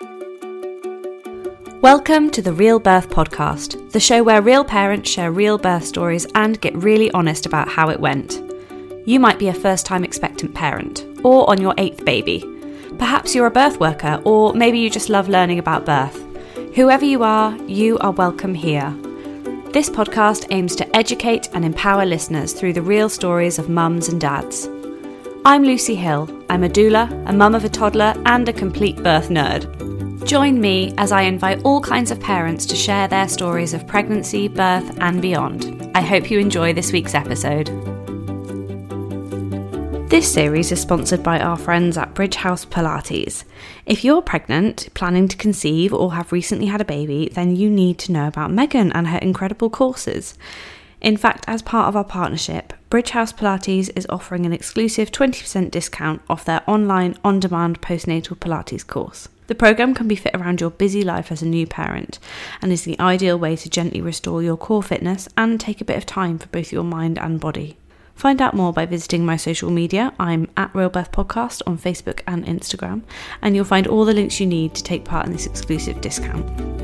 Welcome to the Real Birth Podcast, the show where real parents share real birth stories and get really honest about how it went. You might be a first-time expectant parent, or on your 8th baby. Perhaps you're a birth worker, or maybe you just love learning about birth. Whoever you are welcome here. This podcast aims to educate and empower listeners through the real stories of mums and dads. I'm Lucy Hill. I'm a doula, a mum of a toddler, and a complete birth nerd. Join me as I invite all kinds of parents to share their stories of pregnancy, birth, and beyond. I hope you enjoy this week's episode. This series is sponsored by our friends at Bridge House Pilates. If you're pregnant, planning to conceive, or have recently had a baby, then you need to know about Megan and her incredible courses. In fact, as part of our partnership, Bridge House Pilates is offering an exclusive 20% discount off their online, on-demand postnatal Pilates course. The programme can be fit around your busy life as a new parent and is the ideal way to gently restore your core fitness and take a bit of time for both your mind and body. Find out more by visiting my social media. I'm at Real Birth Podcast on Facebook and Instagram, and you'll find all the links you need to take part in this exclusive discount.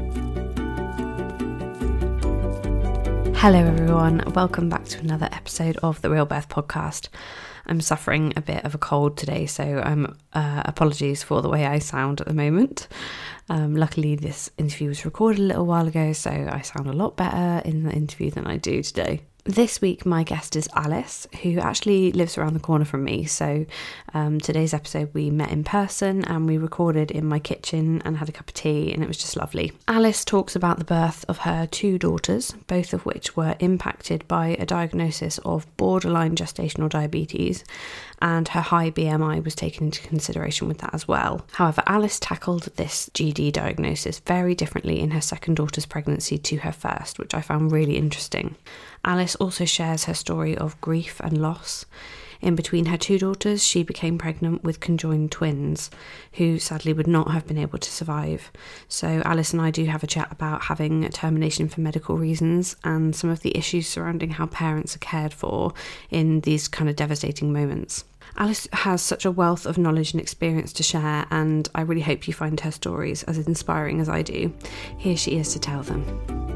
Hello everyone, welcome back to another episode of the Real Birth Podcast. I'm suffering a bit of a cold today, so apologies for the way I sound at the moment. Luckily this interview was recorded a little while ago, so I sound a lot better in the interview than I do today. This week my guest is Alice, who actually lives around the corner from me. So today's episode we met in person and we recorded in my kitchen and had a cup of tea, and it was just lovely. Alice talks about the birth of her 2 daughters, both of which were impacted by a diagnosis of borderline gestational diabetes, and her high BMI was taken into consideration with that as well. However, Alice tackled this GD diagnosis very differently in her second daughter's pregnancy to her first, which I found really interesting. Alice also shares her story of grief and loss. In between her 2 daughters, she became pregnant with conjoined twins, who sadly would not have been able to survive. So Alice and I do have a chat about having a termination for medical reasons and some of the issues surrounding how parents are cared for in these kind of devastating moments. Alice has such a wealth of knowledge and experience to share, and I really hope you find her stories as inspiring as I do. Here she is to tell them.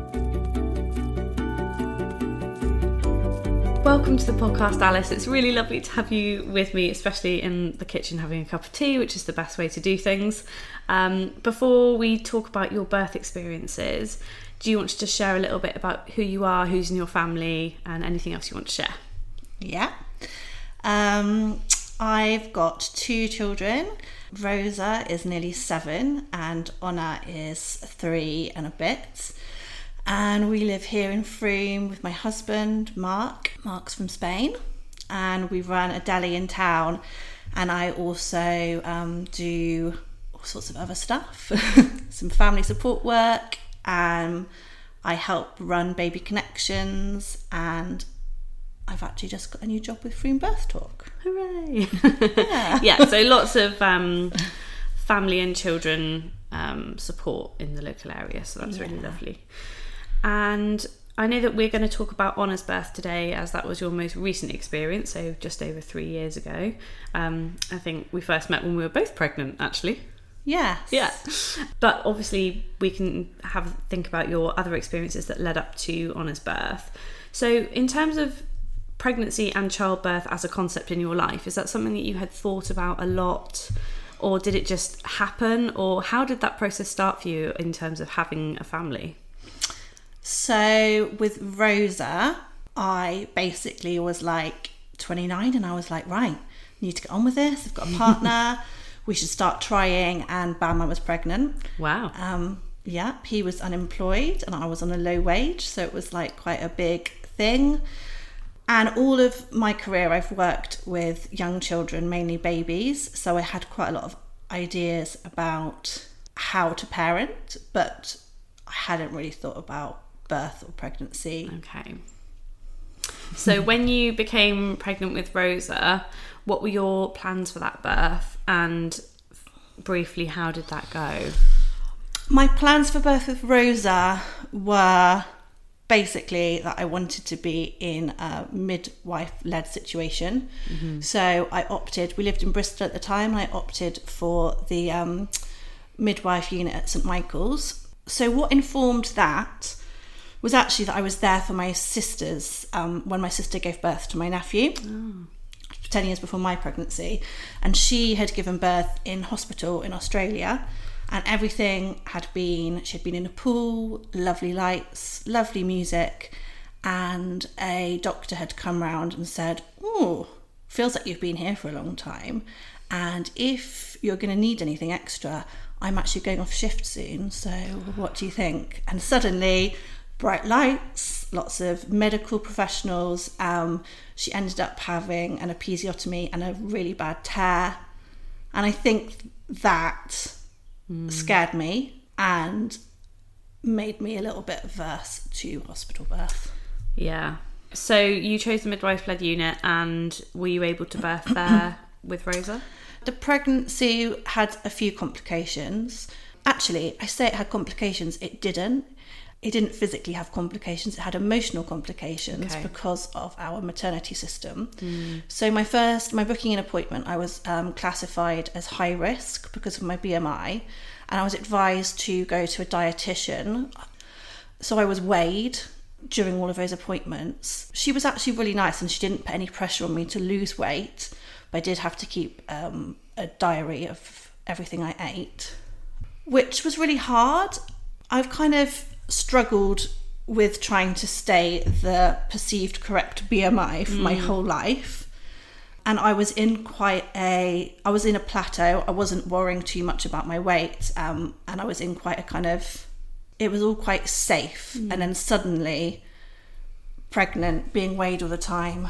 Welcome to the podcast, Alice. It's really lovely to have you with me, especially in the kitchen having a cup of tea, which is the best way to do things. Before we talk about your birth experiences, do you want to just share a little bit about who you are, who's in your family, and anything else you want to share? Yeah. I've got 2 children. Rosa is nearly 7 and Honor is 3 and a bit. And we live here in Frome with my husband, Mark. Mark's from Spain. And we run a deli in town. And I also do all sorts of other stuff. Some family support work. I help run Baby Connections. And I've actually just got a new job with Frome Birth Talk. Hooray! Yeah, so lots of family and children support in the local area. So that's really lovely. And I know that we're going to talk about Honor's birth today, as that was your most recent experience, so just over 3 years ago. I think we first met when we were both pregnant, actually. Yes. Yeah. But obviously we can think about your other experiences that led up to Honor's birth. So in terms of pregnancy and childbirth as a concept in your life, is that something that you had thought about a lot, or did it just happen, or how did that process start for you in terms of having a family? So with Rosa, I basically was like 29 and I was like, right, need to get on with this. I've got a partner. We should start trying. And bam, I was pregnant. Wow. Yeah, he was unemployed and I was on a low wage. So it was like quite a big thing. And all of my career, I've worked with young children, mainly babies. So I had quite a lot of ideas about how to parent, but I hadn't really thought about birth or pregnancy. Okay. So when you became pregnant with Rosa, what were your plans for that birth? And briefly, how did that go? My plans for birth with Rosa were basically that I wanted to be in a midwife-led situation. Mm-hmm. So I opted, we lived in Bristol at the time, and I opted for the midwife unit at St Michael's. So what informed that was actually that I was there for my sister's, when my sister gave birth to my nephew, 10 years before my pregnancy. And she had given birth in hospital in Australia, and everything she'd been in a pool, lovely lights, lovely music, and a doctor had come round and said, "Oh, feels like you've been here for a long time, and if you're going to need anything extra, I'm actually going off shift soon, so what do you think?" And suddenly, bright lights, lots of medical professionals. She ended up having an episiotomy and a really bad tear. And I think that scared me and made me a little bit averse to hospital birth. Yeah. So you chose the midwife-led unit, and were you able to birth there with Rosa? The pregnancy had a few complications. Actually, I say it had complications, it didn't. It didn't physically have complications, it had emotional complications because of our maternity system. So my booking in appointment, I was classified as high risk because of my BMI, and I was advised to go to a dietitian. So I was weighed during all of those appointments. She was actually really nice, and she didn't put any pressure on me to lose weight, but I did have to keep a diary of everything I ate, which was really hard. I've kind of struggled with trying to stay the perceived correct BMI for my whole life, and I was in a plateau. I wasn't worrying too much about my weight, and I was in quite a kind of, it was all quite safe. And then suddenly pregnant, being weighed all the time,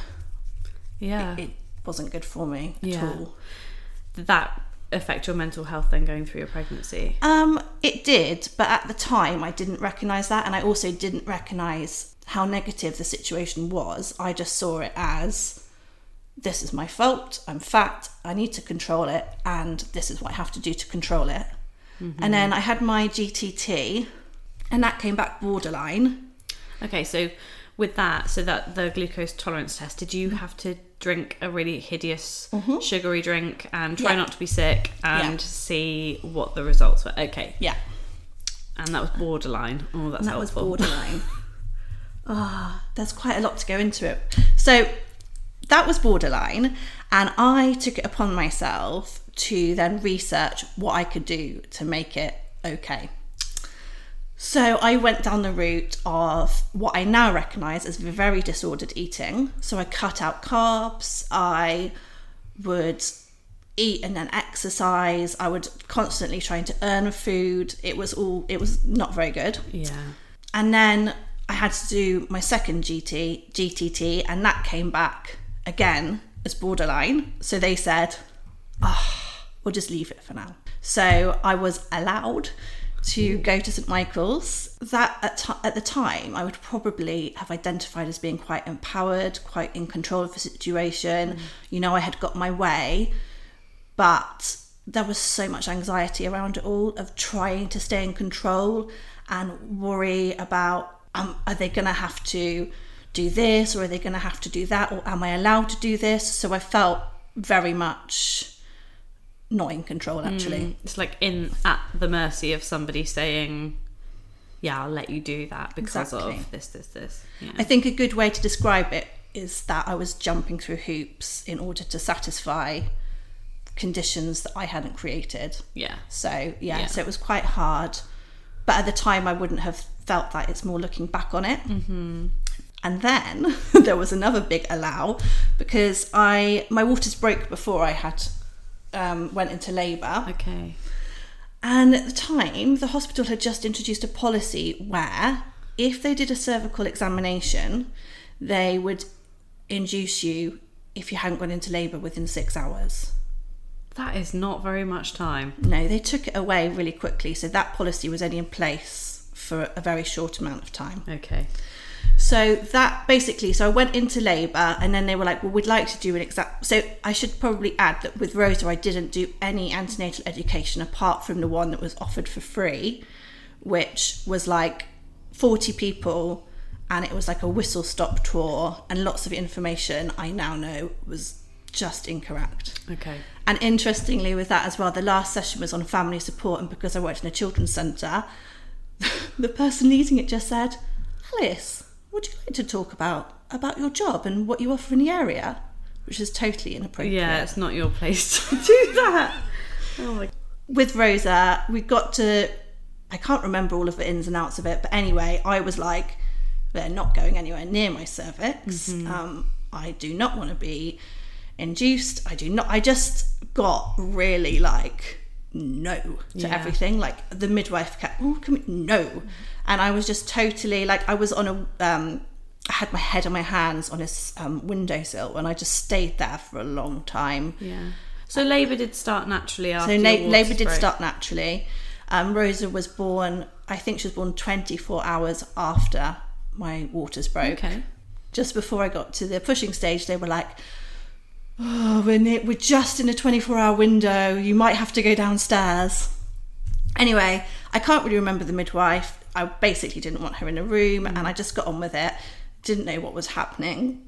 it wasn't good for me at all. Did that affect your mental health then, going through your pregnancy? It did, but at the time I didn't recognise that, and I also didn't recognise how negative the situation was. I just saw it as, this is my fault, I'm fat, I need to control it, and this is what I have to do to control it. And then I had my GTT, and that came back borderline. Okay, so with that, the glucose tolerance test, did you have to drink a really hideous sugary drink and try not to be sick and see what the results were? Okay. Yeah. And that was borderline. Oh, that's helpful. That was borderline. There's quite a lot to go into it. So that was borderline, and I took it upon myself to then research what I could do to make it okay. So I went down the route of what I now recognise as very disordered eating. So I cut out carbs, I would eat and then exercise, I would constantly trying to earn food. It was not very good. Yeah. And then I had to do my second GTT, and that came back again as borderline. So they said, we'll just leave it for now. So I was allowed to go to St Michael's. That at the time I would probably have identified as being quite empowered, quite in control of the situation. I had got my way, but there was so much anxiety around it all, of trying to stay in control and worry about, are they going to have to do this, or are they going to have to do that, or am I allowed to do this? So I felt very much not in control, actually. It's like at the mercy of somebody saying, yeah, I'll let you do that because of this. Yeah. I think a good way to describe it is that I was jumping through hoops in order to satisfy conditions that I hadn't created. Yeah. So it was quite hard, but at the time I wouldn't have felt that. It's more looking back on it. And then there was another big allow, because my waters broke before I had went into labour. Okay. And at the time, the hospital had just introduced a policy where if they did a cervical examination, they would induce you if you hadn't gone into labour within 6 hours. That is not very much time. No, they took it away really quickly. So that policy was only in place for a very short amount of time. Okay. So that basically, so I went into labour, and then they were like, well, we'd like to do an exact. So I should probably add that with Rosa, I didn't do any antenatal education apart from the one that was offered for free, which was like 40 people, and it was like a whistle-stop tour, and lots of information I now know was just incorrect. Okay. And interestingly with that as well, the last session was on family support, and because I worked in a children's centre, the person leading it just said, Alice, would you like to talk about your job and what you offer in the area? Which is totally inappropriate. Yeah, it's not your place to do that. Oh my. With Rosa, we got to, I can't remember all of the ins and outs of it, but anyway, I was like, they're not going anywhere near my cervix. I do not want to be induced. I just got really like no to everything. Like the midwife kept, no. And I was just totally like, I was on I had my head on my hands on his windowsill, and I just stayed there for a long time. Yeah. So labour did start naturally after. So labour did start naturally. Rosa was born, I think she was born 24 hours after my waters broke. Okay. Just before I got to the pushing stage, they were like, oh, we're just in a 24-hour window. You might have to go downstairs. Anyway, I can't really remember the midwife. I basically didn't want her in a room, and I just got on with it. Didn't know what was happening.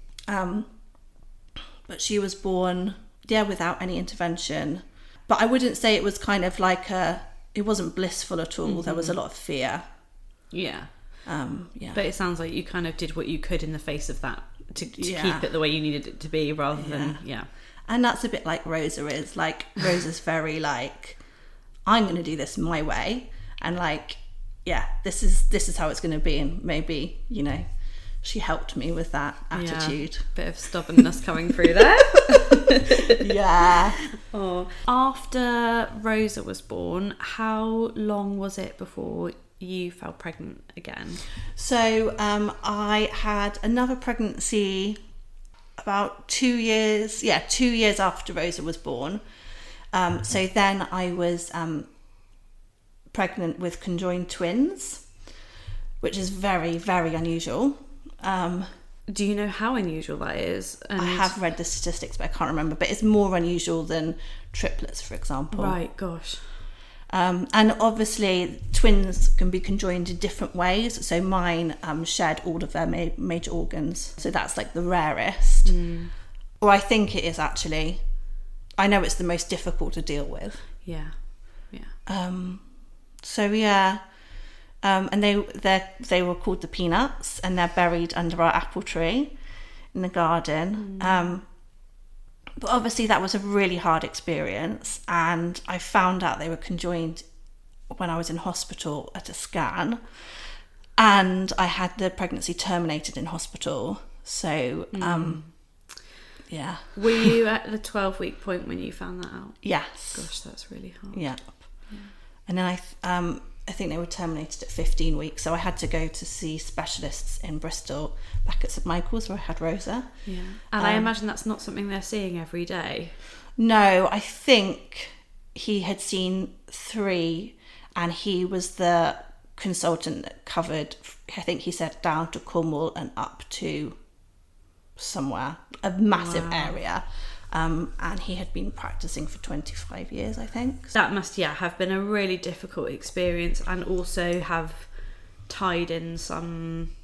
But she was born, without any intervention. But I wouldn't say it was kind of like it wasn't blissful at all. There was a lot of fear. Yeah. Yeah. But it sounds like you kind of did what you could in the face of that to keep it the way you needed it to be, rather than And that's a bit like Rosa is. Like Rosa's very like, I'm going to do this my way, and like, this is how it's going to be, and maybe she helped me with that attitude. Bit of stubbornness coming through there. Yeah. Oh. After Rosa was born, how long was it before you fell pregnant again? So I had another pregnancy about 2 years. 2 years after Rosa was born. So then I was pregnant with conjoined twins, which is very, very unusual. Do you know how unusual that is? I have read the statistics, but I can't remember. But it's more unusual than triplets, for example. Right, gosh. And obviously, twins can be conjoined in different ways. So mine shared all of their major organs. So that's like the rarest. Or I think it is actually. I know it's the most difficult to deal with. Yeah. So yeah. And they were called the Peanuts, and they're buried under our apple tree in the garden. But obviously that was a really hard experience, and I found out they were conjoined when I was in hospital at a scan, and I had the pregnancy terminated in hospital. So yeah. Were you at the 12-week point when you found that out? Yes. Gosh, that's really hard. Yeah. And then I think they were terminated at 15 weeks, so I had to go to see specialists in Bristol, back at St Michael's, where I had Rosa. Yeah. And I imagine that's not something they're seeing every day. No, I think he had seen 3, and he was the consultant that covered, I think he said down to Cornwall and up to somewhere, a massive area. And he had been practicing for 25 years, I think. That must, have been a really difficult experience, and also have tied in some,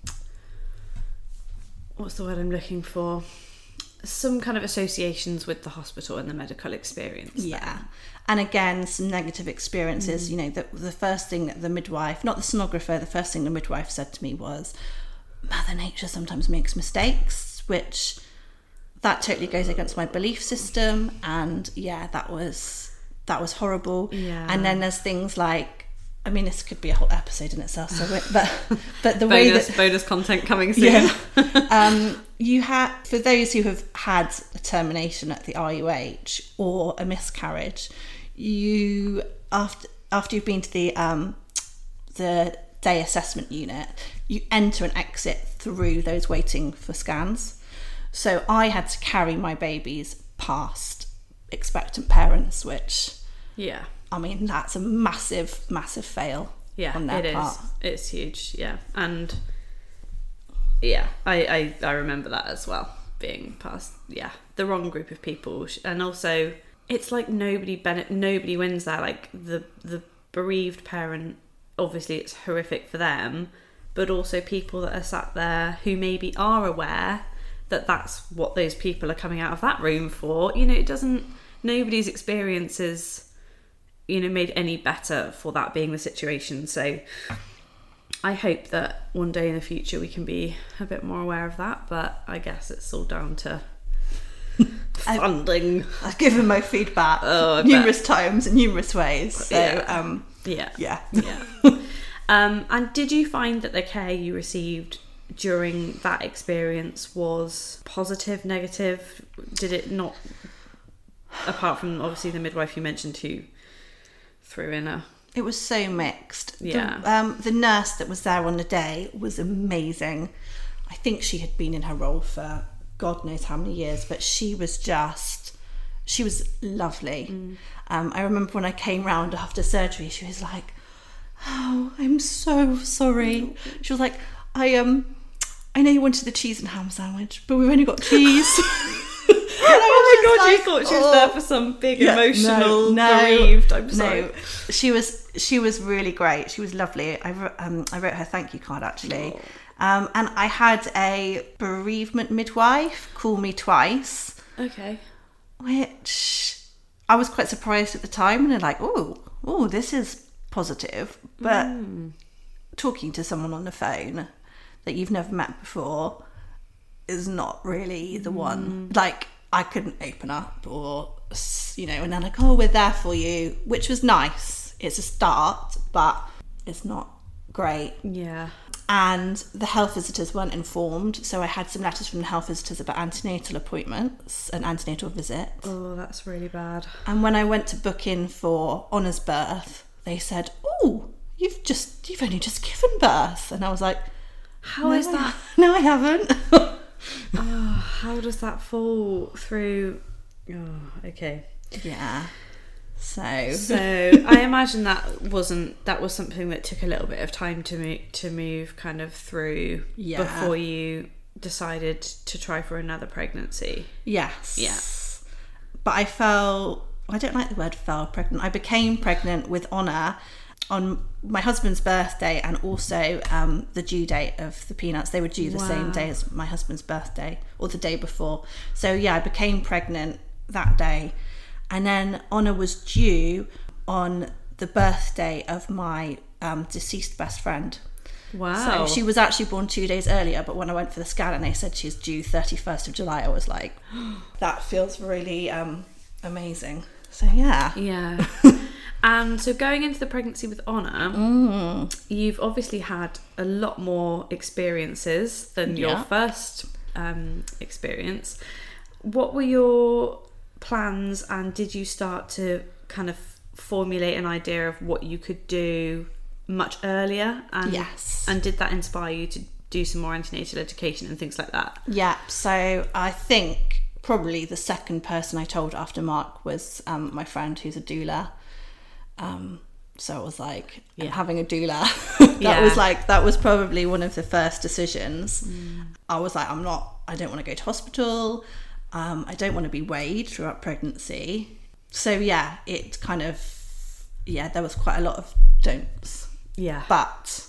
what's the word I'm looking for? Some kind of associations with the hospital and the medical experience. Yeah. There. And again, some negative experiences. The first thing that the midwife, not the sonographer, the first thing the midwife said to me was, Mother Nature sometimes makes mistakes, which... that totally goes against my belief system, and that was horrible. Yeah. And then there's things like, I mean, this could be a whole episode in itself. So, but the way that bonus content coming soon. Yeah. You had, for those who have had a termination at the RUH or a miscarriage, you after you've been to the day assessment unit, you enter and exit through those waiting for scans. So I had to carry my babies past expectant parents, which, I mean, that's a massive, massive fail on their part. It's huge, and I remember that as well, being past the wrong group of people, and also it's like nobody wins there. Like the bereaved parent, obviously it's horrific for them, but also people that are sat there who maybe are aware that's what those people are coming out of that room for. Nobody's experiences, made any better for that being the situation. So I hope that one day in the future we can be a bit more aware of that, but I guess it's all down to funding. I've given my feedback numerous times in numerous ways. So yeah. And did you find that the care you received during that experience was positive, negative? Did it not, apart from obviously the midwife you mentioned who threw in a... It was so mixed. Yeah. The nurse that was there on the day was amazing. I think she had been in her role for God knows how many years, but she was lovely. I remember when I came round after surgery, she was like, "Oh, I'm so sorry." She was like, I know you wanted the cheese and ham sandwich, but we've only got cheese." Oh my God, you thought she was there for some big emotional bereaved. I'm sorry. No, she was really great. She was lovely. I wrote her thank you card actually. And I had a bereavement midwife call me twice. Okay. Which I was quite surprised at the time, and they're like, oh, this is positive. But talking to someone on the phone that you've never met before is not really the one. Like, I couldn't open up or, and they're like, "Oh, we're there for you," which was nice. It's a start, but it's not great. Yeah. And the health visitors weren't informed, so I had some letters from the health visitors about antenatal appointments and antenatal visits. Oh, that's really bad. And when I went to book in for Honor's birth, they said, "Oh, you've only just given birth," and I was like, "How is that?" No, I haven't. How does that fall through? Oh, okay. Yeah. So I imagine that was something that took a little bit of time to move kind of through before you decided to try for another pregnancy. Yes. Yeah. But I don't like the word fell pregnant. I became pregnant with Honor on my husband's birthday, and also the due date of the peanuts. They were due the same day as my husband's birthday, or the day before. So yeah, I became pregnant that day. And then Honor was due on the birthday of my deceased best friend. Wow. So she was actually born 2 days earlier, but when I went for the scan and they said she's due 31st of July, I was like, that feels really amazing. So yeah. Yeah. And so going into the pregnancy with Honor, you've obviously had a lot more experiences than your first experience. What were your plans, and did you start to kind of formulate an idea of what you could do much earlier? And, yes. And did that inspire you to do some more antenatal education and things like that? Yeah, so I think probably the second person I told after Mark was my friend who's a doula. So I was like, having a doula, that was probably one of the first decisions. I was like, I don't want to go to hospital. I don't want to be weighed throughout pregnancy. So yeah, it kind of, there was quite a lot of don'ts. Yeah. But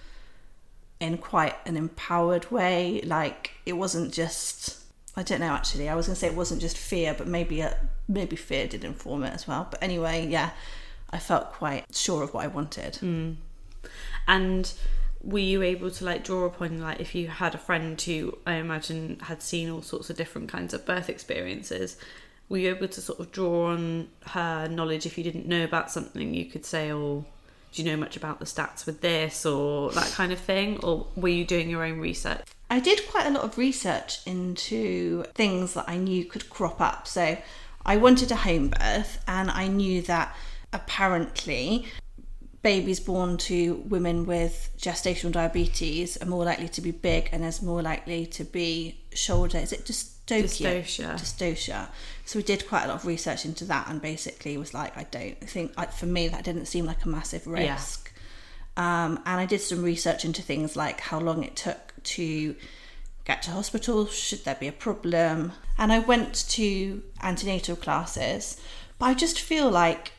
in quite an empowered way. Like, it wasn't just, I don't know actually, I was going to say it wasn't just fear, but maybe fear did inform it as well. But anyway, yeah, I felt quite sure of what I wanted. Mm. And were you able to like draw upon, like, if you had a friend who I imagine had seen all sorts of different kinds of birth experiences, were you able to sort of draw on her knowledge? If you didn't know about something, you could say, oh, do you know much about the stats with this, or that kind of thing? Or were you doing your own research? I did quite a lot of research into things that I knew could crop up. So I wanted a home birth, and I knew that apparently babies born to women with gestational diabetes are more likely to be big, and there's more likely to be shoulder, is it dystocia. So we did quite a lot of research into that, and basically was like, I don't think, for me, that didn't seem like a massive risk. And I did some research into things like how long it took to get to hospital, should there be a problem. And I went to antenatal classes, but I just feel like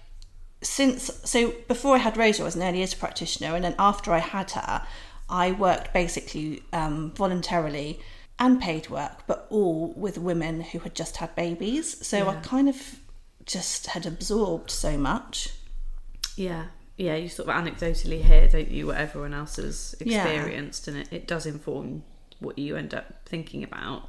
so before I had Rosa, I was an early years practitioner, and then after I had her, I worked basically voluntarily and paid work, but all with women who had just had babies. So I kind of just had absorbed so much. Yeah, you sort of anecdotally hear, don't you, what everyone else has experienced, and it does inform what you end up thinking about.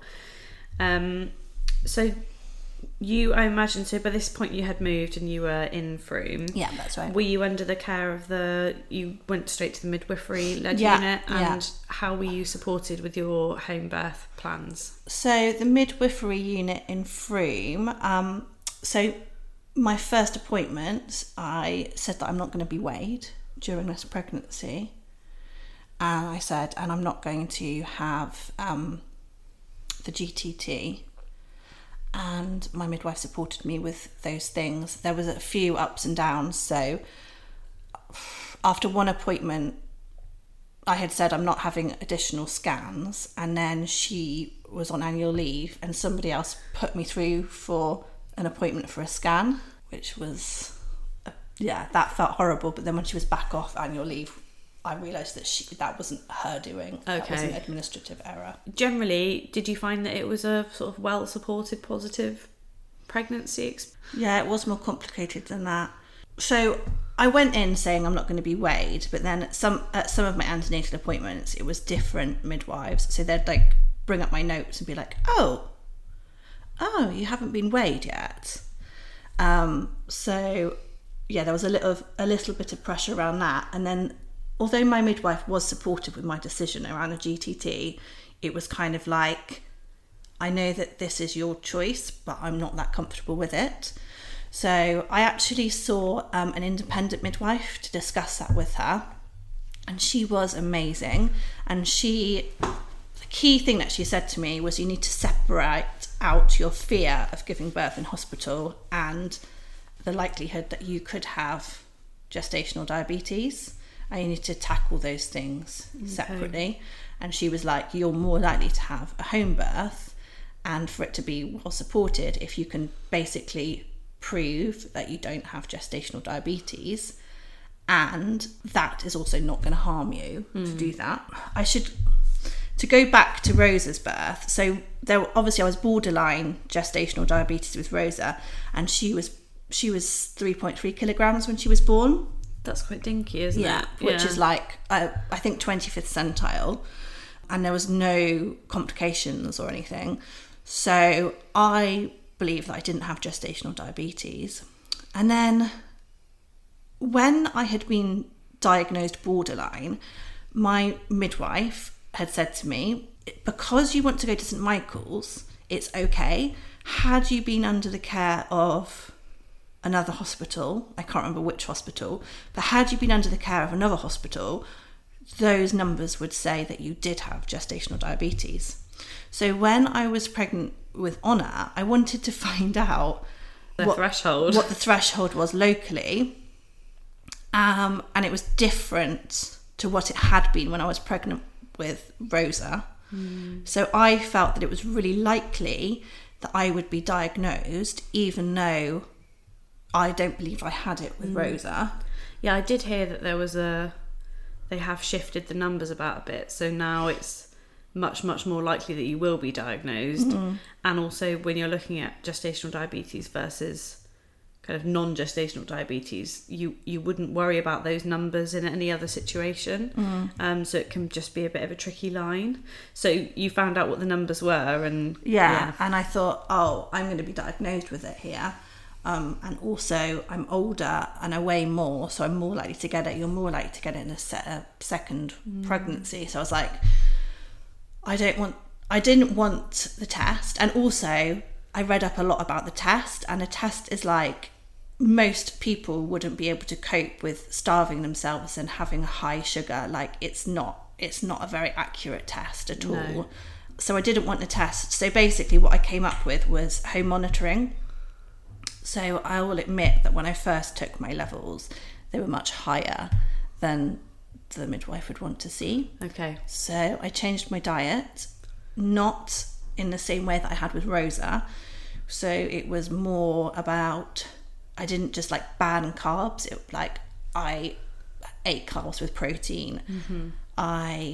So you, I imagine, so by this point you had moved and you were in Frome. Yeah, that's right. Were you under the care of you went straight to the midwifery led unit, and how were you supported with your home birth plans? So the midwifery unit in Frome, so my first appointment, I said that I'm not going to be weighed during this pregnancy. And I said, and I'm not going to have the GTT. And my midwife supported me with those things. There was a few ups and downs. So after one appointment, I had said I'm not having additional scans. And then she was on annual leave and somebody else put me through for an appointment for a scan, which was, that felt horrible. But then when she was back off annual leave, I realised that that wasn't her doing. Okay. That was an administrative error. Generally, did you find that it was a sort of well-supported, positive pregnancy? Yeah, it was more complicated than that. So I went in saying I'm not going to be weighed, but then at some of my antenatal appointments, it was different midwives. So they'd like bring up my notes and be like, oh, you haven't been weighed yet. So yeah, there was a little bit of pressure around that. And then although my midwife was supportive with my decision around a GTT, it was kind of like, I know that this is your choice, but I'm not that comfortable with it. So I actually saw an independent midwife to discuss that with her, and she was amazing. And the key thing that she said to me was, you need to separate out your fear of giving birth in hospital and the likelihood that you could have gestational diabetes. And you need to tackle those things separately. And she was like, you're more likely to have a home birth and for it to be well supported if you can basically prove that you don't have gestational diabetes, and that is also not going to harm you to do that. To go back to Rosa's birth, so obviously I was borderline gestational diabetes with Rosa, and she was 3.3 kilograms when she was born. That's quite dinky, isn't it? Yeah, which is like, I think 25th centile. And there was no complications or anything. So I believe that I didn't have gestational diabetes. And then when I had been diagnosed borderline, my midwife had said to me, because you want to go to St Michael's, it's okay. Had you been under the care of another hospital, I can't remember which hospital, but had you been under the care of another hospital, those numbers would say that you did have gestational diabetes. So when I was pregnant with Honor, I wanted to find out what the threshold was locally, and it was different to what it had been when I was pregnant with Rosa. So I felt that it was really likely that I would be diagnosed, even though I don't believe I had it with Rosa. Yeah, I did hear that they have shifted the numbers about a bit. So now it's much, much more likely that you will be diagnosed. And also when you're looking at gestational diabetes versus kind of non-gestational diabetes, you wouldn't worry about those numbers in any other situation. So it can just be a bit of a tricky line. So you found out what the numbers were and... Yeah, and I thought, I'm going to be diagnosed with it here. And also I'm older and I weigh more, so I'm more likely to get it. You're more likely to get it in a second pregnancy. So I was like, I didn't want the test. And also I read up a lot about the test, and a test is like, most people wouldn't be able to cope with starving themselves and having a high sugar. Like it's not a very accurate test at all. No. So I didn't want the test. So basically what I came up with was home monitoring. So I will admit that when I first took my levels, they were much higher than the midwife would want to see. Okay. So I changed my diet, not in the same way that I had with Rosa. So it was more about, I didn't just like ban carbs. I ate carbs with protein. I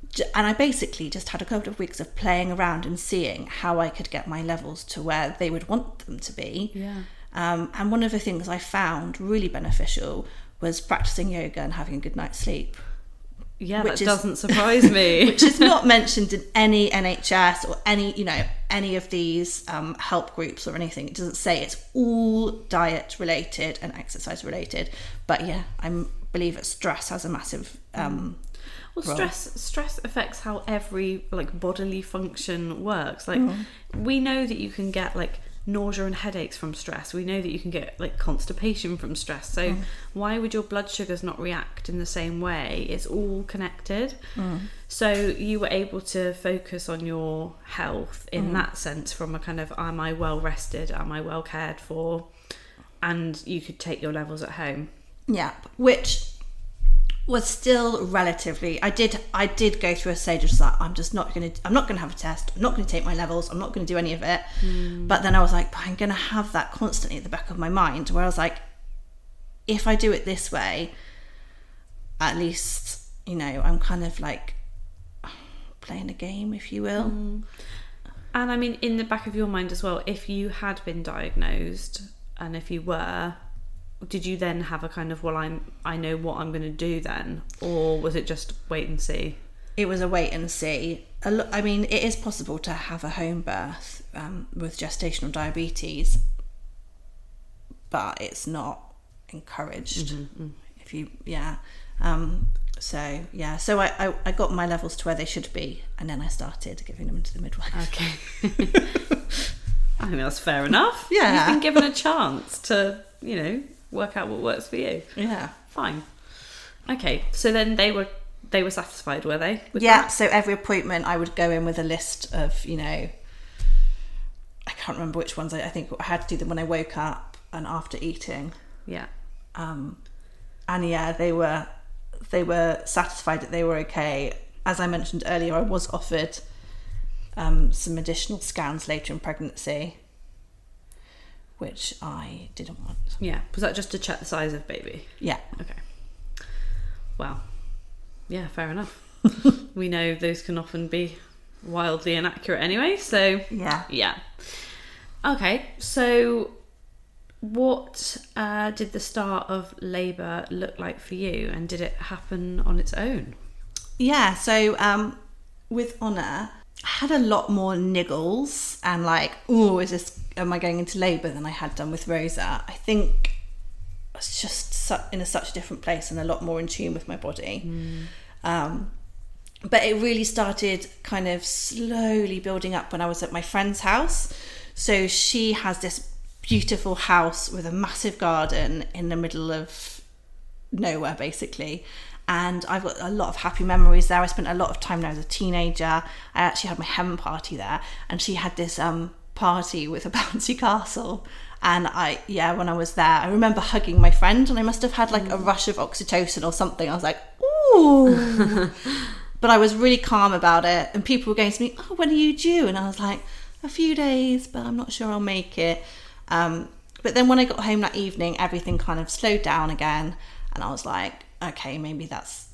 And I basically just had a couple of weeks of playing around and seeing how I could get my levels to where they would want them to be. Yeah. And one of the things I found really beneficial was practicing yoga and having a good night's sleep. Yeah, that doesn't surprise me. Which is not mentioned in any NHS or any of these help groups or anything. It doesn't say. It's all diet related and exercise related. But yeah, I believe that stress has a massive stress affects how every bodily function works. We know that you can get nausea and headaches from stress. We know that you can get constipation from stress. So why would your blood sugars not react in the same way? It's all connected. So you were able to focus on your health in that sense, from a kind of, am I well rested, am I well cared for, and you could take your levels at home. Yeah, which was still relatively, I did go through a stage of like, I'm not going to have a test, I'm not going to take my levels, I'm not going to do any of it. But then I was like, I'm going to have that constantly at the back of my mind, where I was like, if I do it this way, at least, I'm kind of playing a game, if you will. And I mean, in the back of your mind as well, if you had been diagnosed, and if you were, did you then have a kind of, I know what I'm going to do then? Or was it just wait and see? It was a wait and see. I mean, it is possible to have a home birth with gestational diabetes, but it's not encouraged. If you, so I got my levels to where they should be, and then I started giving them to the midwife. Okay. I think that's fair enough. Yeah. You've been given a chance to, work out what works for you. Yeah. Fine. Okay. So then they were satisfied, were they? Yeah. So every appointment I would go in with a list of, I can't remember which ones. I think I had to do them when I woke up and after eating. Yeah. And yeah, they were satisfied that they were okay. As I mentioned earlier, I was offered some additional scans later in pregnancy, which I didn't want. Yeah. Was that just to check the size of baby? Yeah. Okay. Well, yeah, fair enough. We know those can often be wildly inaccurate anyway, so yeah. Okay, so what did the start of labour look like for you, and did it happen on its own? Yeah, so with Honor, I had a lot more niggles and am I going into labour than I had done with Rosa. I think I was just in such a different place and a lot more in tune with my body. But it really started kind of slowly building up when I was at my friend's house. So she has this beautiful house with a massive garden in the middle of nowhere, basically. And I've got a lot of happy memories there. I spent a lot of time there as a teenager. I actually had my hen party there, and she had this party with a bouncy castle. And when I was there, I remember hugging my friend, and I must have had a rush of oxytocin or something. I was like, ooh. But I was really calm about it, and people were going to me, oh, when are you due? And I was like, a few days, but I'm not sure I'll make it. But then when I got home that evening, everything kind of slowed down again, and I was like, okay, maybe that's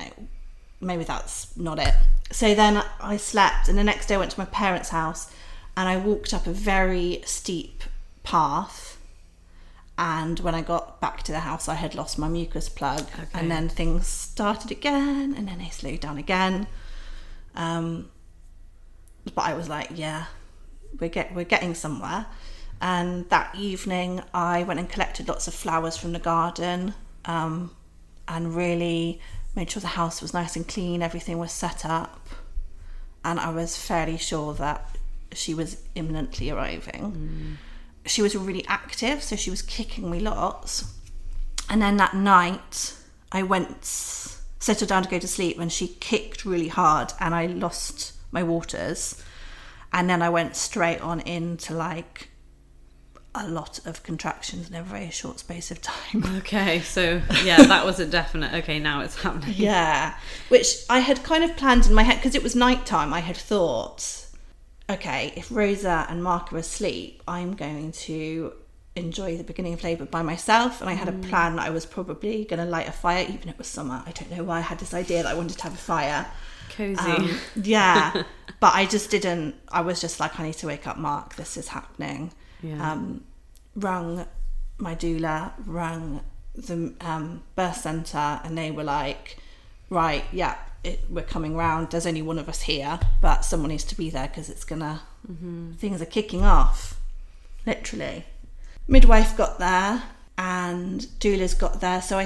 not it. So then I slept, and the next day I went to my parents' house, and I walked up a very steep path, and when I got back to the house I had lost my mucus plug. And then things started again, and then they slowed down again, but I was like, yeah, we're getting somewhere. And that evening I went and collected lots of flowers from the garden, and really made sure the house was nice and clean, everything was set up, and I was fairly sure that she was imminently arriving. She was really active, so she was kicking me lots. And then that night I settled down to go to sleep, and she kicked really hard and I lost my waters, and then I went straight on into a lot of contractions in a very short space of time. Okay, so yeah, that was a definite, okay, now it's happening. Yeah, which I had kind of planned in my head, because it was nighttime. I had thought, okay, if Rosa and Mark are asleep, I'm going to enjoy the beginning of labour by myself. And I had a plan that I was probably going to light a fire, even if it was summer. I don't know why I had this idea that I wanted to have a fire. Cozy. Yeah. But I just didn't, I was just like, I need to wake up Mark, this is happening. Yeah. Rung my doula, rung the birth centre, and they were like, right, yeah, we're coming round, there's only one of us here, but someone needs to be there because it's gonna, things are kicking off, literally. Midwife got there and doulas got there, so I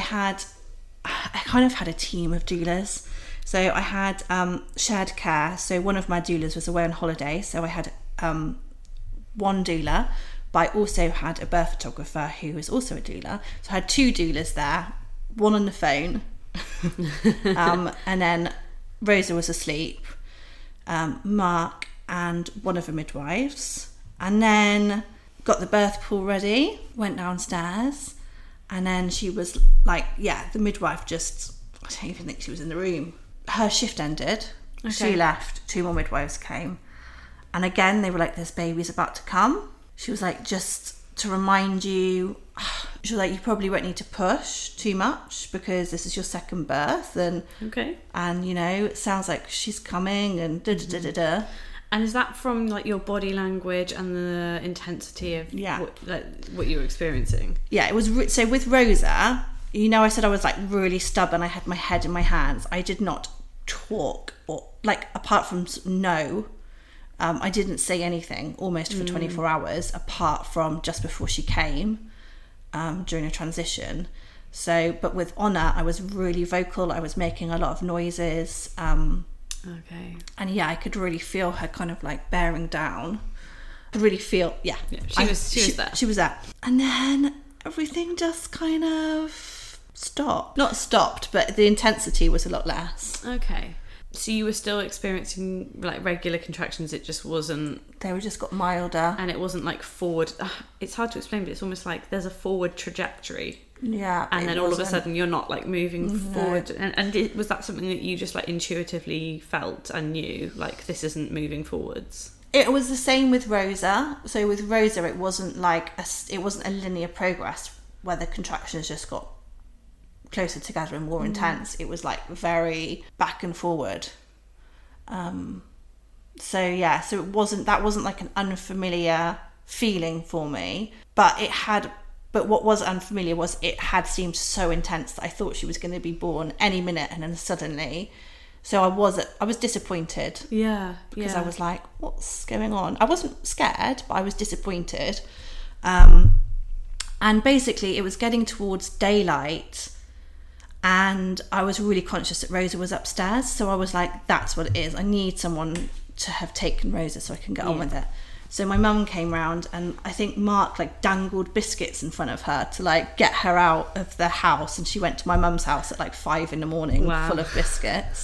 kind of had a team of doulas. So I had shared care, so one of my doulas was away on holiday, so I had one doula, but I also had a birth photographer who was also a doula. So I had two doulas there, one on the phone, and then Rosa was asleep, Mark and one of the midwives, and then got the birth pool ready, went downstairs, and then she was like, yeah, the midwife just, I don't even think she was in the room. Her shift ended, She left, two more midwives came, and again they were like, this baby's about to come. She was like, just to remind you, she was like, you probably won't need to push too much because this is your second birth, and you know, it sounds like she's coming, and da-da-da-da-da. And is that from like your body language and the intensity of what you were experiencing? Yeah, it was. So with Rosa, you know, I said I was like really stubborn. I had my head in my hands. I did not talk, or like, apart from no, I didn't say anything almost for 24 hours, apart from just before she came, during a transition. So, but with Honor, I was really vocal. I was making a lot of noises. And yeah, I could really feel her kind of like bearing down. I could really feel, she was there. She was there. And then everything just kind of stopped. Not stopped, but the intensity was a lot less. Okay. So you were still experiencing like regular contractions, it just wasn't... They were just got milder. And it wasn't like forward... It's hard to explain, but it's almost like there's a forward trajectory. Yeah. And then all of a sudden you're not like moving forward. And was that something that you just like intuitively felt and knew, like this isn't moving forwards? It was the same with Rosa. So with Rosa, it wasn't like it wasn't a linear progress where the contractions just got closer together and more intense. It was like very back and forward. So it wasn't like an unfamiliar feeling for me, but what was unfamiliar was it had seemed so intense that I thought she was going to be born any minute, and then suddenly, so I was disappointed. Yeah. Because I was like, what's going on? I wasn't scared, but I was disappointed. And basically it was getting towards daylight, and I was really conscious that Rosa was upstairs. So I was like, that's what it is. I need someone to have taken Rosa so I can get on with it. So my mum came round, and I think Mark like dangled biscuits in front of her to like get her out of the house, and she went to my mum's house at like 5 a.m. full of biscuits.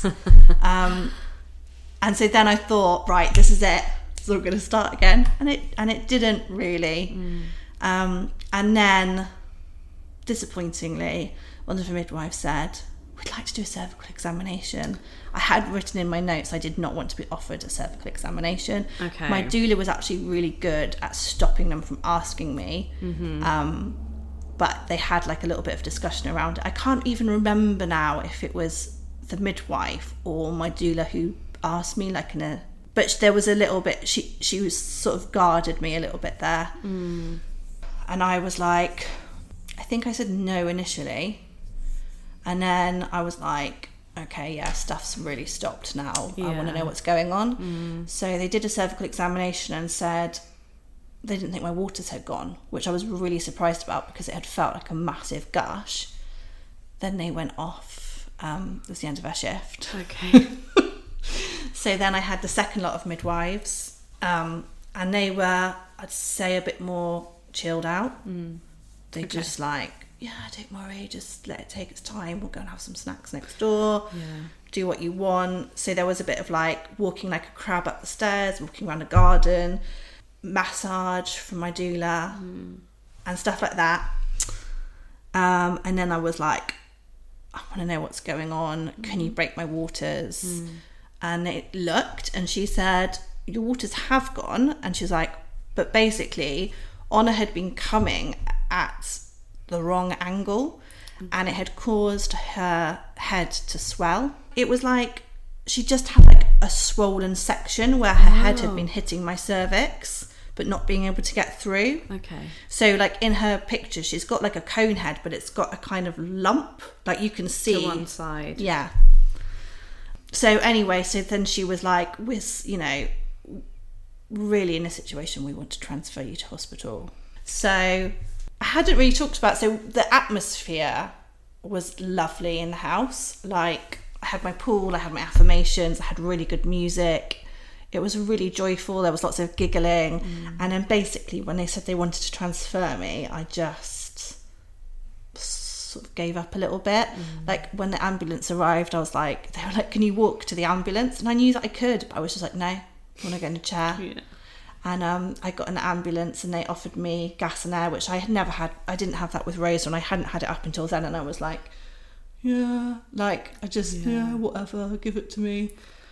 And so then I thought, right, this is it. So I'm going to start again, and it didn't really. And then, disappointingly, one of the midwives said, we'd like to do a cervical examination. I had written in my notes I did not want to be offered a cervical examination. Okay. My doula was actually really good at stopping them from asking me. But they had like a little bit of discussion around it. I can't even remember now if it was the midwife or my doula who asked me, but there was a little bit, she was sort of guarded me a little bit there. And I was like, I think I said no initially. And then I was like, okay, yeah, stuff's really stopped now. I want to know what's going on. So they did a cervical examination and said they didn't think my waters had gone, which I was really surprised about because it had felt like a massive gush. Then they went off. It was the end of our shift. Okay. So then I had the second lot of midwives, and they were, I'd say, a bit more chilled out. They just like, don't worry, just let it take its time. We'll go and have some snacks next door. Do what you want. So there was a bit of like walking like a crab up the stairs, walking around a garden, massage from my doula, and stuff like that. And then I was like, I want to know what's going on. Can you break my waters? And it looked, and she said, your waters have gone. And she's like, but basically Honor had been coming at the wrong angle, and it had caused her head to swell. It was like she just had like a swollen section where her head had been hitting my cervix but not being able to get through. Okay. So like in her picture, she's got like a cone head, but it's got a kind of lump, like you can see. To one side. Yeah. So anyway, so then she was like, you know, really in a situation, we want to transfer you to hospital. So I hadn't really talked about, so the atmosphere was lovely in the house. Like I had my pool, I had my affirmations, I had really good music. It was really joyful. There was lots of giggling. And then basically when they said they wanted to transfer me, I just sort of gave up a little bit. Like when the ambulance arrived, I was like, they were like, can you walk to the ambulance? And I knew that I could, but I was just like, no, I want to go in a chair. Yeah. And I got an ambulance and they offered me gas and air, which I had never had. I didn't have that with Rosa, and I hadn't had it up until then. And I was like, yeah, like I just, yeah, whatever, give it to me.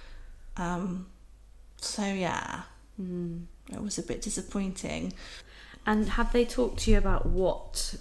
So yeah, it was a bit disappointing. And have they talked to you about what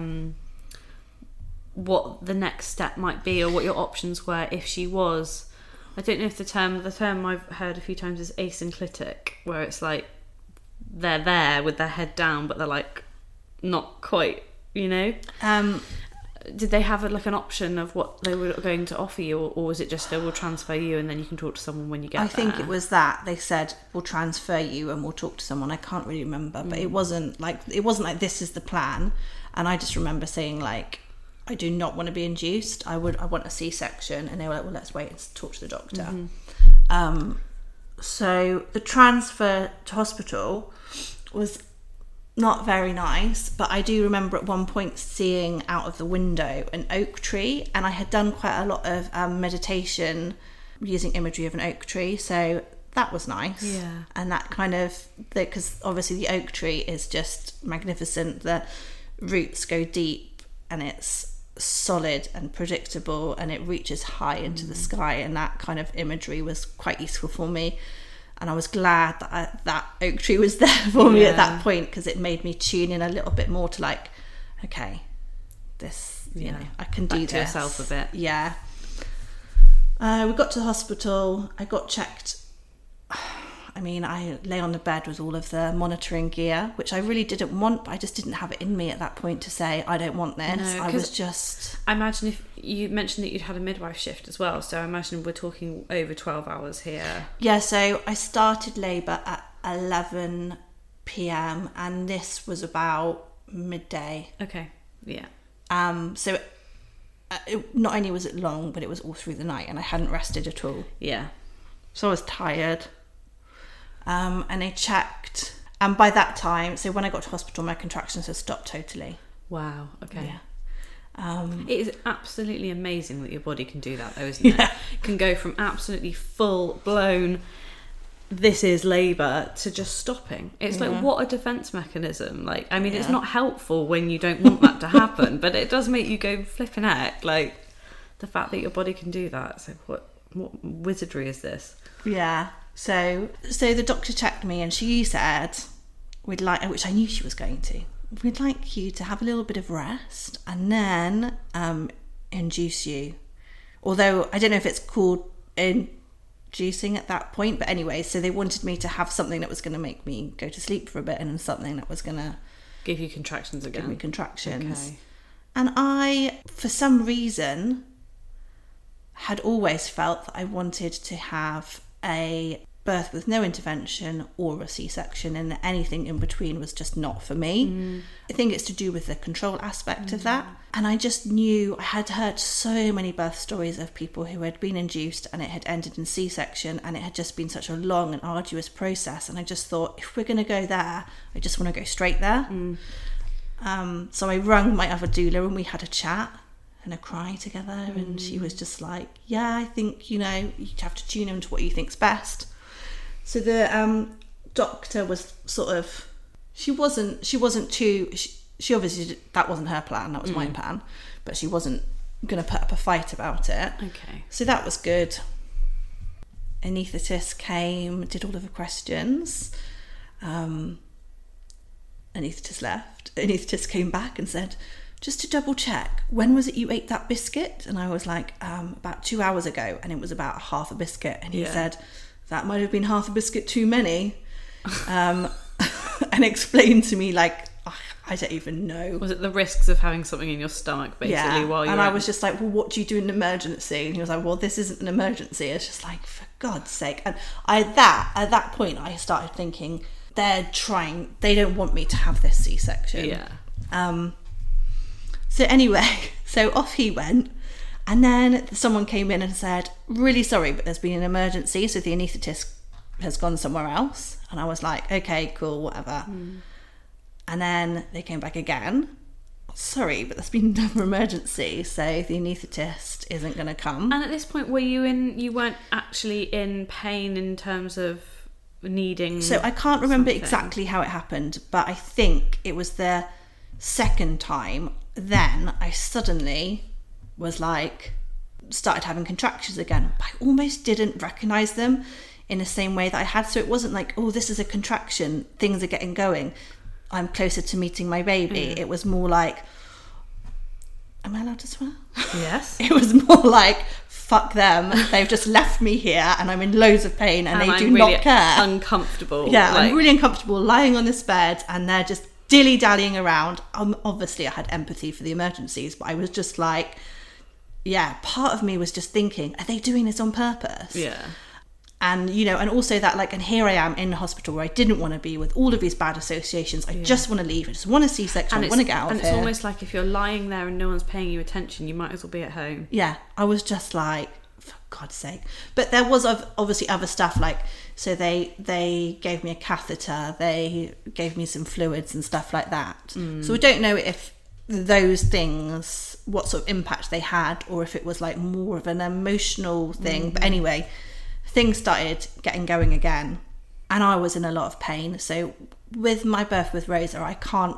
the next step might be, or what your options were if she was? I don't know if the term I've heard a few times is asynclitic, where it's like they're there with their head down, but they're like not quite, you know. Did they have like an option of what they were going to offer you, or was it just they will transfer you and then you can talk to someone when you get there? I think it was that they said we'll transfer you and we'll talk to someone. I can't really remember, but it wasn't like this is the plan. And I just remember saying like, I do not want to be induced. I want a C-section, and they were like, well, let's wait and talk to the doctor. So the transfer to hospital was not very nice, but I do remember at one point seeing out of the window an oak tree, and I had done quite a lot of meditation using imagery of an oak tree, so that was nice. Yeah. And that kind of, because obviously the oak tree is just magnificent. The roots go deep and it's solid and predictable and it reaches high into the sky, and that kind of imagery was quite useful for me. And I was glad that that oak tree was there for me at that point, because it made me tune in a little bit more to like, okay, this, you know, I can do back to this. yourself a bit. Yeah. We got to the hospital. I got checked. I mean, I lay on the bed with all of the monitoring gear, which I really didn't want, but I just didn't have it in me at that point to say, I don't want this. No, I was just... I imagine if you mentioned that you'd had a midwife shift as well, so I imagine we're talking over 12 hours here. Yeah, so I started labour at 11 p.m. and this was about midday. Okay, yeah. So not only was it long, but it was all through the night and I hadn't rested at all. Yeah. So I was tired. And they checked, and by that time, so when I got to hospital, my contractions had stopped totally. Wow. Okay. Yeah. It is absolutely amazing that your body can do that, though, isn't it? It can go from absolutely full blown, this is labour, to just stopping. It's like, what a defence mechanism. Like, I mean, it's not helpful when you don't want that to happen, but it does make you go flipping heck. Like, the fact that your body can do that. So what wizardry is this? Yeah. So the doctor checked me and she said, we'd like, which I knew she was going to, we'd like you to have a little bit of rest and then induce you. Although I don't know if it's called inducing at that point, but anyway, so they wanted me to have something that was going to make me go to sleep for a bit and then something that was going to give you contractions again. Give me contractions. Okay. And I, for some reason, had always felt that I wanted to have a birth with no intervention or a C-section, and anything in between was just not for me. I think it's to do with the control aspect of that. And I just knew, I had heard so many birth stories of people who had been induced and it had ended in C-section, and it had just been such a long and arduous process. And I just thought, if we're going to go there, I just want to go straight there. So I rang my other doula and we had a chat and a cry together, and she was just like, yeah, I think, you know, you have to tune into what you think's best. So the doctor was sort of, she obviously, that wasn't her plan, that was my plan, but she wasn't going to put up a fight about it. Okay. So that was good. Anaesthetist came, did all of the questions. Anaesthetist left. Anaesthetist came back and said, just to double check, when was it you ate that biscuit? And I was like, about 2 hours ago, and it was about half a biscuit. And he said, that might have been half a biscuit too many. And explained to me, like, I don't even know. Was it the risks of having something in your stomach, basically, while you're... And I was just like, well, what do you do in an emergency? And he was like, well, this isn't an emergency. It's just like, for God's sake. And at that point, I started thinking, they don't want me to have this C-section. Yeah. So anyway, so off he went. And then someone came in and said, really sorry, but there's been an emergency, so the anaesthetist has gone somewhere else. And I was like, okay, cool, whatever. And then they came back again. Sorry, but there's been another emergency, so the anaesthetist isn't going to come. And at this point, you weren't actually in pain in terms of needing... So I can't remember exactly how it happened, but I think it was the second time. Then I suddenly was like, started having contractions again. But I almost didn't recognise them in the same way that I had. So it wasn't like, oh, this is a contraction, things are getting going, I'm closer to meeting my baby. It was more like, am I allowed to swear? Yes. It was more like, fuck them, they've just left me here and I'm in loads of pain and they do really not care. Uncomfortable. Yeah, I'm really uncomfortable lying on this bed and they're just dilly-dallying around. Obviously I had empathy for the emergencies, but I was just like, yeah, part of me was just thinking, are they doing this on purpose? Yeah. And, you know, and also that, like, and here I am in the hospital where I didn't want to be with all of these bad associations. I just want to leave. I just want a C-section. I want to get out of here. And it's almost like if you're lying there and no one's paying you attention, you might as well be at home. Yeah, I was just like, for God's sake. But there was obviously other stuff, like, so they gave me a catheter, they gave me some fluids and stuff like that. So we don't know if those things, what sort of impact they had, or if it was like more of an emotional thing. But anyway, things started getting going again and I was in a lot of pain. So with my birth with Rosa, I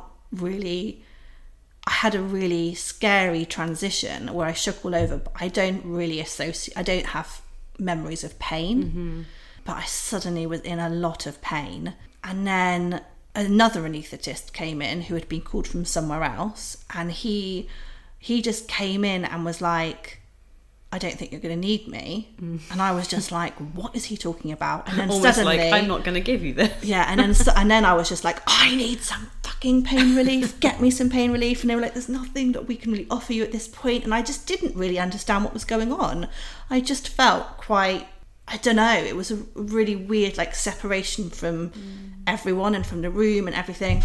had a really scary transition where I shook all over, but I don't have memories of pain, but I suddenly was in a lot of pain. And then another anaesthetist came in who had been called from somewhere else, and he just came in and was like, I don't think you're going to need me. And I was just like, what is he talking about? And then almost suddenly, like, I'm not going to give you this. Yeah, and then I was just like, I need some fucking pain relief. Get me some pain relief. And they were like, there's nothing that we can really offer you at this point. And I just didn't really understand what was going on. I just felt quite, I don't know, it was a really weird, like, separation from everyone and from the room and everything.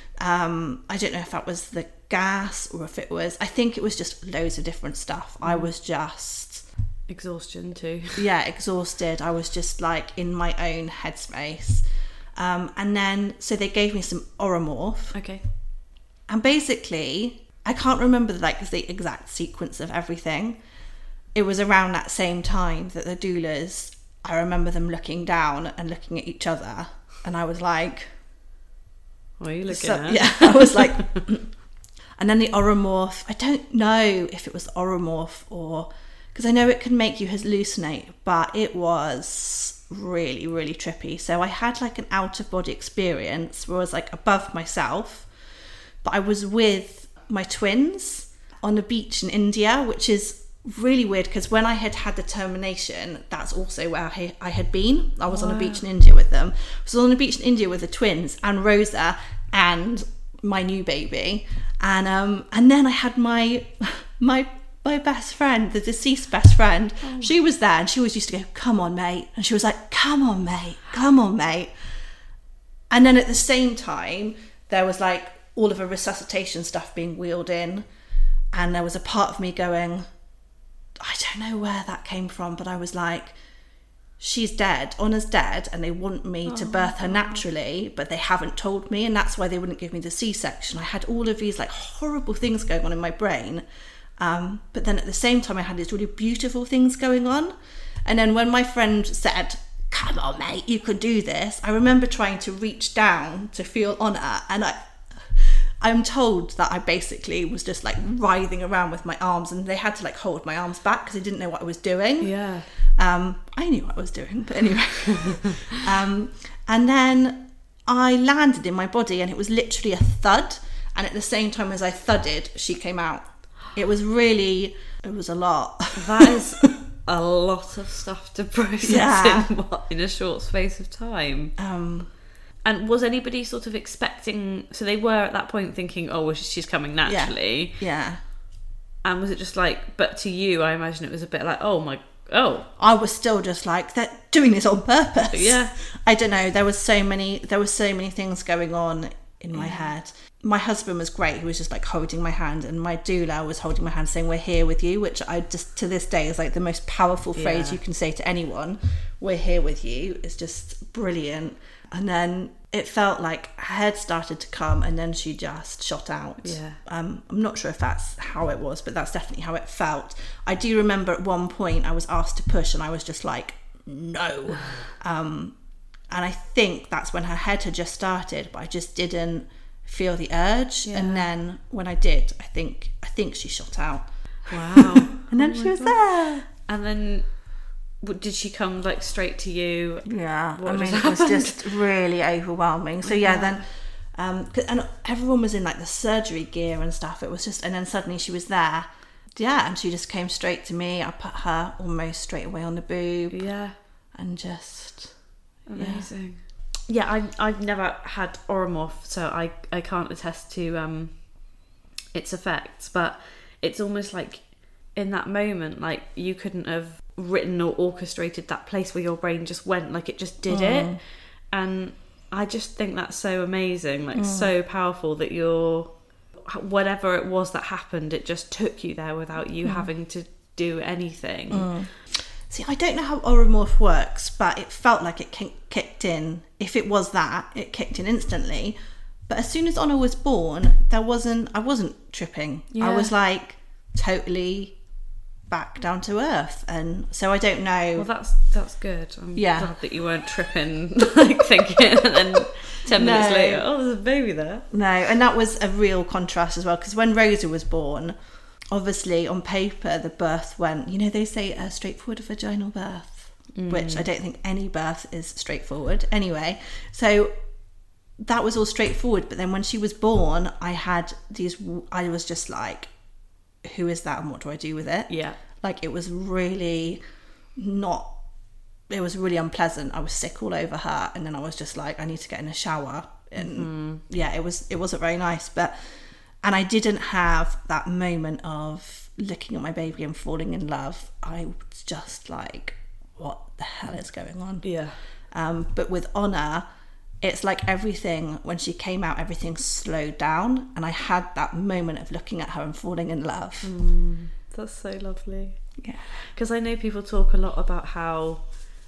I don't know if that was the gas or if it was, I think it was just loads of different stuff. I was just... Exhaustion too. Yeah, exhausted. I was just like in my own headspace. And then, so they gave me some Oromorph. Okay. And basically, I can't remember the exact sequence of everything. It was around that same time that the doulas, I remember them looking down and looking at each other. And I was like... What are you looking at? Yeah, I was like... And then the Oromorph, I don't know if it was Oromorph or... Because I know it can make you hallucinate, but it was really, really trippy. So I had like an out-of-body experience where I was like above myself, but I was with my twins on a beach in India, which is really weird because when I had the termination, that's also where I had been. I was on a beach in India with them. I was on a beach in India with the twins and Rosa and my new baby. And then I had my best friend, the deceased best friend. She was there and she always used to go, come on, mate. And she was like, come on, mate. Come on, mate. And then at the same time, there was like all of the resuscitation stuff being wheeled in. And there was a part of me going, I don't know where that came from, but I was like, she's dead, Honna's dead, and they want me to birth her naturally, but they haven't told me, and that's why they wouldn't give me the C-section. I had all of these like horrible things going on in my brain. But then at the same time, I had these really beautiful things going on. And then when my friend said, come on, mate, you can do this, I remember trying to reach down to feel Honna, and I'm told that I basically was just like writhing around with my arms, and they had to like hold my arms back because they didn't know what I was doing. Yeah. I knew what I was doing, but anyway. And then I landed in my body and it was literally a thud. And at the same time as I thudded, she came out. It was a lot. That is a lot of stuff to process Yeah. in a short space of time. And was anybody sort of expecting... So they were at that point thinking, oh, well, she's coming naturally. Yeah. And was it just like... But to you, I imagine it was a bit like, oh. I was still just like, they're doing this on purpose. Yeah. I don't know. There were so many things going on in my head. My husband was great. He was just like holding my hand, and my doula was holding my hand saying, we're here with you, which I just, to this day, is like the most powerful phrase you can say to anyone. We're here with you. It's just brilliant. And then it felt like her head started to come, and then she just shot out. Yeah. I'm not sure if that's how it was, but that's definitely how it felt. I do remember at one point I was asked to push, and I was just like, no. And I think that's when her head had just started, but I just didn't feel the urge. Yeah. And then when I did, I think she shot out. Wow. And then she was there. And then... Did she come like straight to you? Yeah, What I mean, just it was happened? just really overwhelming. So then, and everyone was in like the surgery gear and stuff. It was just, and then suddenly she was there. Yeah, and she just came straight to me. I put her almost straight away on the boob. Yeah. And just... Amazing. Yeah, I've never had Oromorph, so I can't attest to its effects, but it's almost like in that moment, like you couldn't have written or orchestrated that place where your brain just went, like it just did it. And I just think that's so amazing, like so powerful that whatever it was that happened, it just took you there without you having to do anything. See, I don't know how Oromorph works, but it felt like it kicked in. If it was that, it kicked in instantly. But as soon as Honor was born, I wasn't tripping. Yeah. I was like totally back down to earth, and so I don't know. Well, that's good. I'm glad that you weren't tripping, like thinking, and then 10 minutes later, oh, there's a baby there. No, and that was a real contrast as well, because when Rosa was born, obviously on paper the birth went, they say a straightforward vaginal birth, which I don't think any birth is straightforward anyway. So that was all straightforward, but then when she was born, I was just like, who is that and what do I do with it? Yeah. Like it was really unpleasant. I was sick all over her, and then I was just like, I need to get in a shower. And it wasn't very nice, and I didn't have that moment of looking at my baby and falling in love. I was just like, what the hell is going on? Yeah. But with Honor, it's like everything, when she came out, everything slowed down, and I had that moment of looking at her and falling in love. That's so lovely. Yeah. Because I know people talk a lot about how,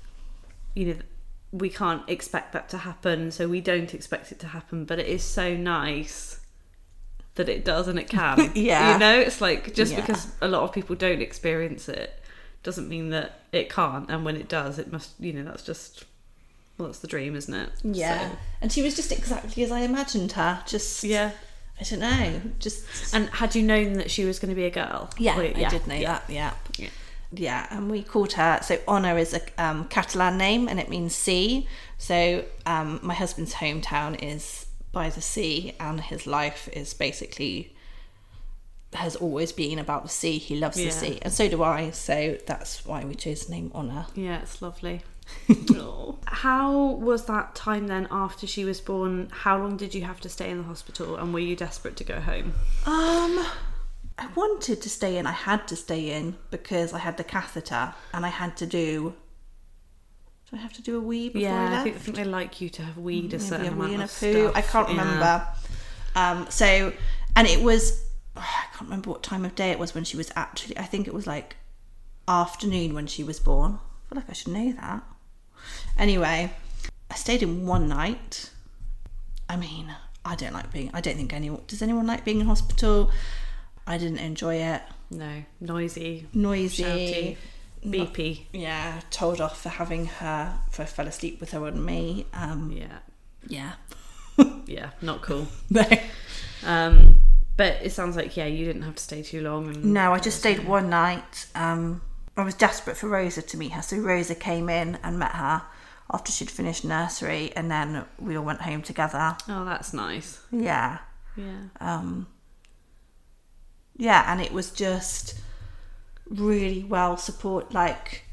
we can't expect that to happen, so we don't expect it to happen, but it is so nice that it does and it can. Yeah. It's like, just because a lot of people don't experience it doesn't mean that it can't, and when it does, it must, that's just... Well, that's the dream, isn't it? Yeah. So. And she was just exactly as I imagined her. Just, I don't know. Just. And had you known that she was going to be a girl? Yeah, I did know that. Yeah. And we called her. So Honor is a Catalan name, and it means sea. So my husband's hometown is by the sea, and his life is basically has always been about the sea. He loves the sea, and so do I. So that's why we chose the name Honor. Yeah, it's lovely. How was that time then after she was born? How long did you have to stay in the hospital, and were you desperate to go home? I wanted to stay in. I had to stay in because I had the catheter, and I had to do... Do I have to do a wee before I left? I think they like you to have weed a certain amount of poo. stuff. I can't remember. And it was... I can't remember what time of day it was when she was actually... I think it was like afternoon when she was born. I feel like I should know that. Anyway, I stayed in one night. I mean, I don't think anyone... Does anyone like being in hospital? I didn't enjoy it. No. Noisy. Shouty. Beepy. Told off for having her... For I fell asleep with her on me. Yeah. Yeah, not cool. No. But it sounds like, you didn't have to stay too long. No, I just stayed one night. I was desperate for Rosa to meet her, so Rosa came in and met her after she'd finished nursery, and then we all went home together. Oh, that's nice. Yeah. Yeah, and it was just really well support. Like,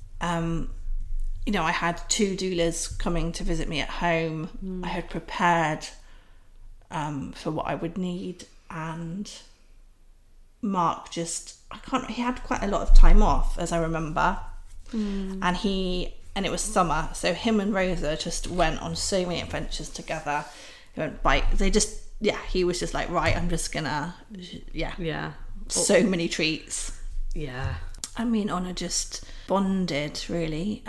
you know, I had 2 doulas coming to visit me at home. I had prepared for what I would need, and Mark he had quite a lot of time off, as I remember, and it was summer, so him and Rosa just went on so many adventures together. They went bike. He was just like, right, I'm just gonna, so many treats. Yeah. I mean, Honor just bonded, really.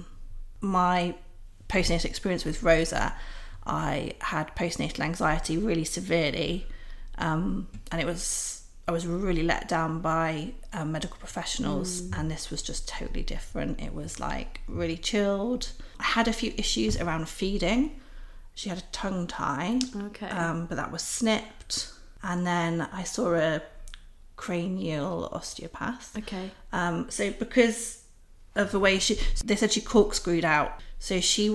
My postnatal experience with Rosa, I had postnatal anxiety really severely, and I was really let down by medical professionals, and this was just totally different. It was like really chilled. I had a few issues around feeding. She had a tongue tie, but that was snipped, and then I saw a cranial osteopath. So because of the way they said she corkscrewed out, so she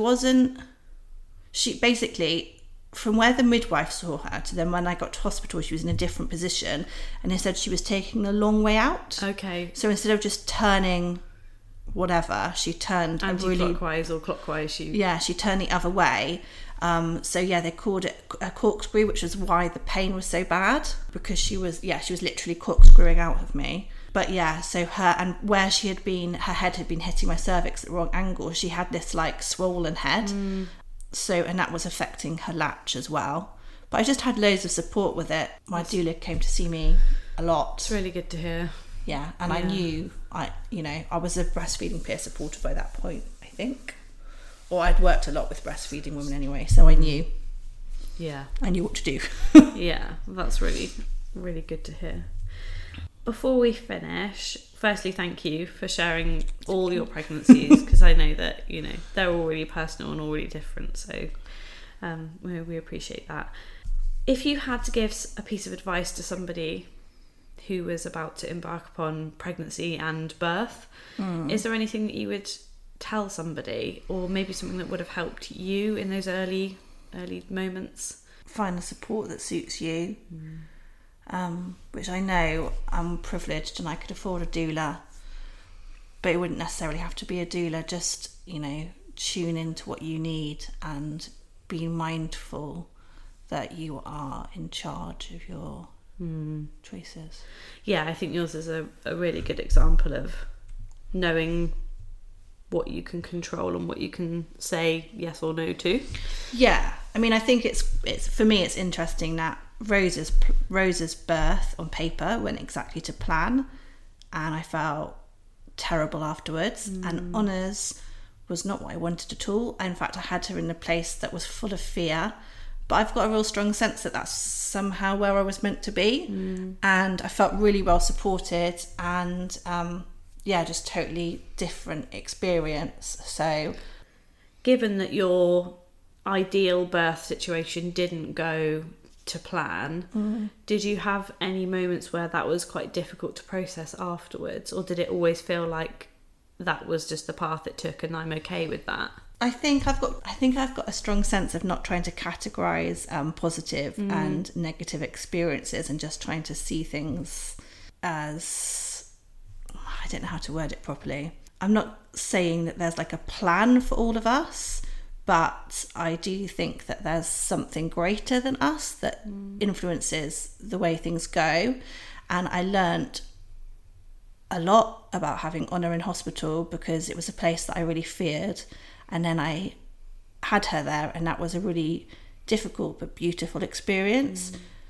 basically, from where the midwife saw her to then when I got to hospital, she was in a different position, and they said she was taking a long way out. So instead of just turning whatever, she turned anti-clockwise or clockwise. She turned the other way. They called it a corkscrew, which is why the pain was so bad, because she was literally corkscrewing out of me. But so where her head had been hitting my cervix at the wrong angle, she had this like swollen head. And that was affecting her latch as well. But I just had loads of support with it. My doula came to see me a lot. It's really good to hear. Yeah, and I knew I was a breastfeeding peer supporter by that point, I think. Or I'd worked a lot with breastfeeding women anyway, so I knew. Yeah. I knew what to do. Yeah, that's really, really good to hear. Before we finish, firstly, thank you for sharing all your pregnancies, because I know that, they're all really personal and all really different, so we appreciate that. If you had to give a piece of advice to somebody who was about to embark upon pregnancy and birth, is there anything that you would tell somebody, or maybe something that would have helped you in those early moments? Find the support that suits you. Which I know I'm privileged and I could afford a doula, but it wouldn't necessarily have to be a doula. Just tune into what you need and be mindful that you are in charge of your choices. Yeah, I think yours is a really good example of knowing what you can control and what you can say yes or no to. Yeah, I mean, I think it's for me, it's interesting that Rosa's birth on paper went exactly to plan, and I felt terrible afterwards. And Honor's was not what I wanted at all. In fact, I had her in a place that was full of fear, but I've got a real strong sense that that's somehow where I was meant to be. And I felt really well supported, and just totally different experience. So given that your ideal birth situation didn't go to plan, did you have any moments where that was quite difficult to process afterwards, or did it always feel like that was just the path it took and I'm okay with that? I think I've got a strong sense of not trying to categorize positive and negative experiences, and just trying to see things as, I don't know how to word it properly. I'm not saying that there's like a plan for all of us, but I do think that there's something greater than us that influences the way things go. And I learnt a lot about having Honor in hospital because it was a place that I really feared. And then I had her there, and that was a really difficult but beautiful experience.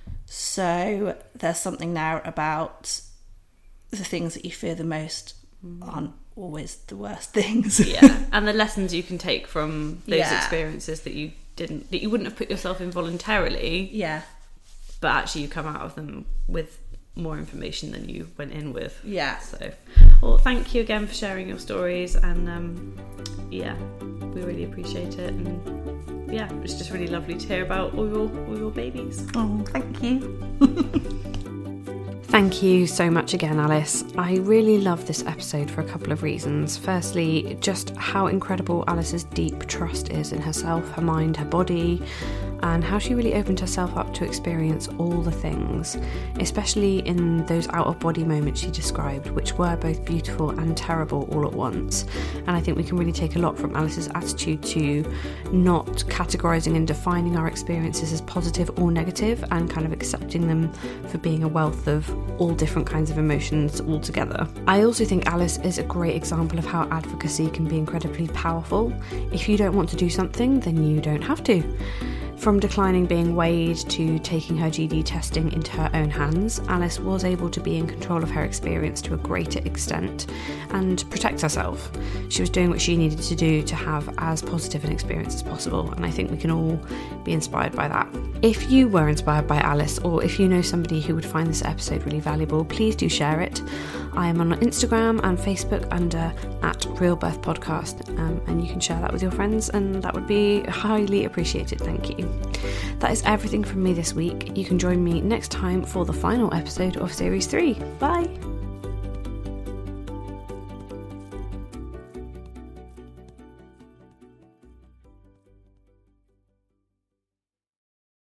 So there's something there about the things that you fear the most aren't always the worst things. And the lessons you can take from those experiences that you wouldn't have put yourself in voluntarily, but actually you come out of them with more information than you went in with. So, well, thank you again for sharing your stories, and we really appreciate it, and it's just really lovely to hear about all your babies. Oh, thank you. Thank you so much again, Alice. I really love this episode for a couple of reasons. Firstly, just how incredible Alice's deep trust is in herself, her mind, her body, and how she really opened herself up to experience all the things, especially in those out-of-body moments she described, which were both beautiful and terrible all at once. And I think we can really take a lot from Alice's attitude to not categorising and defining our experiences as positive or negative, and kind of accepting them for being a wealth of all different kinds of emotions all together. I also think Alice is a great example of how advocacy can be incredibly powerful. If you don't want to do something, then you don't have to. From declining being weighed to taking her GD testing into her own hands, Alice was able to be in control of her experience to a greater extent and protect herself. She was doing what she needed to do to have as positive an experience as possible, and I think we can all be inspired by that. If you were inspired by Alice, or if you know somebody who would find this episode really valuable, please do share it. I am on Instagram and Facebook under @RealBirthPodcast, and you can share that with your friends, and that would be highly appreciated. Thank you. That is everything from me this week. You can join me next time for the final episode of Series 3. Bye!